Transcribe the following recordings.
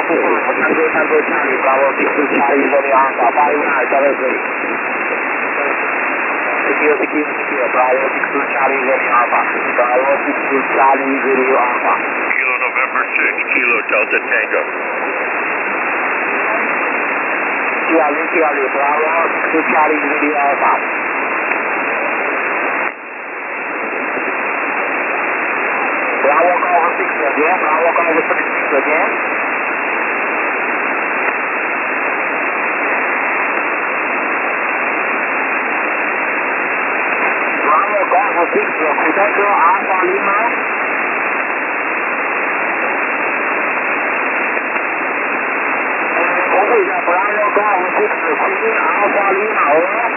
Tango Charlie, Bravo 62 Charlie, Romeo Alpha, 5973. Secure, Bravo 62 Charlie, Romeo Alpha, Bravo 62 Charlie, Romeo Alpha. Kilo November 6, Kilo Delta Tango. Charlie, Bravo 62 Charlie, Romeo Alpha. Bravo cover 6 again, Bravo cover 6 again. Bravo cover 6, Quebec Alpha Lima. Over the Bravo cover 6, Queen Alpha Lima, over.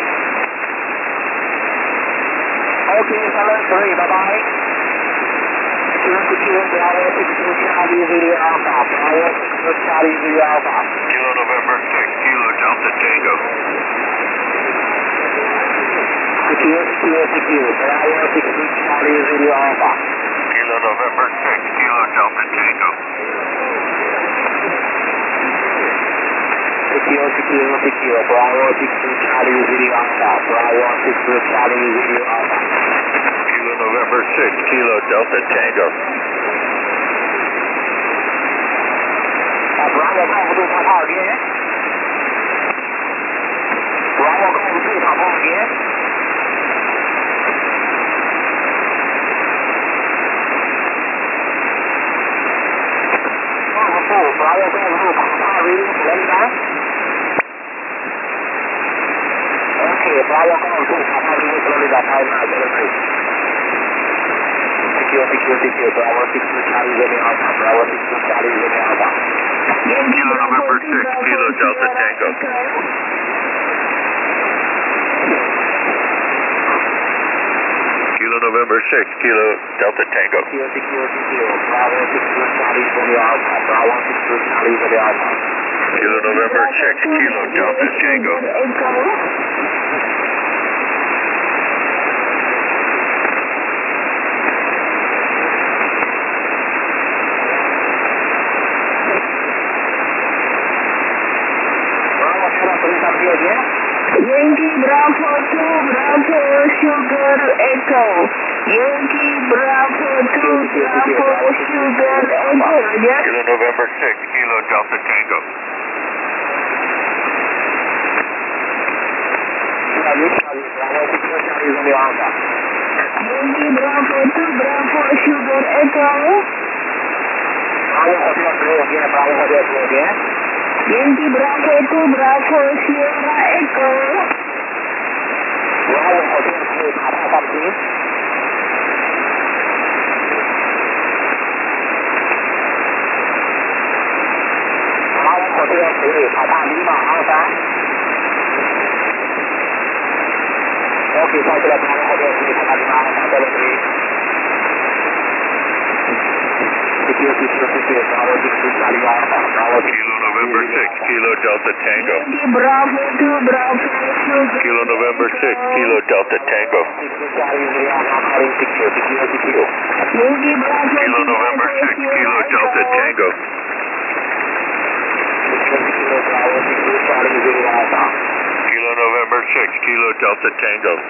Okay, 73, bye-bye. Secure, Bravo 62 Charlie, Zulu Alpha, Bravo 62 Charlie, Zulu Alpha. Kilo November 6, Kilo Delta Tango. Secure, Bravo 62 Charlie, Zulu Alpha. Kilo November 6, Kilo Delta Tango. Secure, Bravo 62 Charlie, Zulu Alpha, Bravo 62 Charlie, Zulu Alpha. Kilo November 6, Kilo Delta Tango. Bravo cover 2 Papa again. Bravo cover 2 Papa again. Bravo cover 2 Papa reading Florida. Okay, Bravo cover 2 Papa reading Florida 5973. Secure, Bravo 62 Charlie, Romeo Alpha, Bravo 62 Charlie, Romeo Alpha. Kilo November 6, Kilo Delta Tango. Kilo November 6, Kilo Delta Tango. Secure, Bravo 62 Charlie, Romeo Alpha, Bravo 62 Charlie, Romeo Alpha. Kilo November 6, Kilo Delta Tango. Yankee Bravo 2, Bravo Sugar Echo. Yankee Bravo 2, Bravo Sugar Echo. Yes? Kilo November 6, Kilo Delta Tango. Yankee Bravo 2, Bravo Sugar Echo. Yankee Bravo 2, Bravo Sierra Echo. Bravo Hotel 3, Papa something. Bravo Hotel 3, Papa Lima Alpha. Okay, circle up Bravo Hotel 3, Papa Lima Alpha 73. Secure, Bravo 62 Charlie Alpha, Bravo 62 Kilo November 6, Kilo Delta Tango. Yankee Bravo 2, Bravo Sugar. Kilo November 6, Kilo Delta Tango. Secure. Yankee Bravo Kilo 2, November 6, Kilo Delta Tango. Bravo 62 Charlie Alpha. Kilo November 6, Kilo Delta Tango.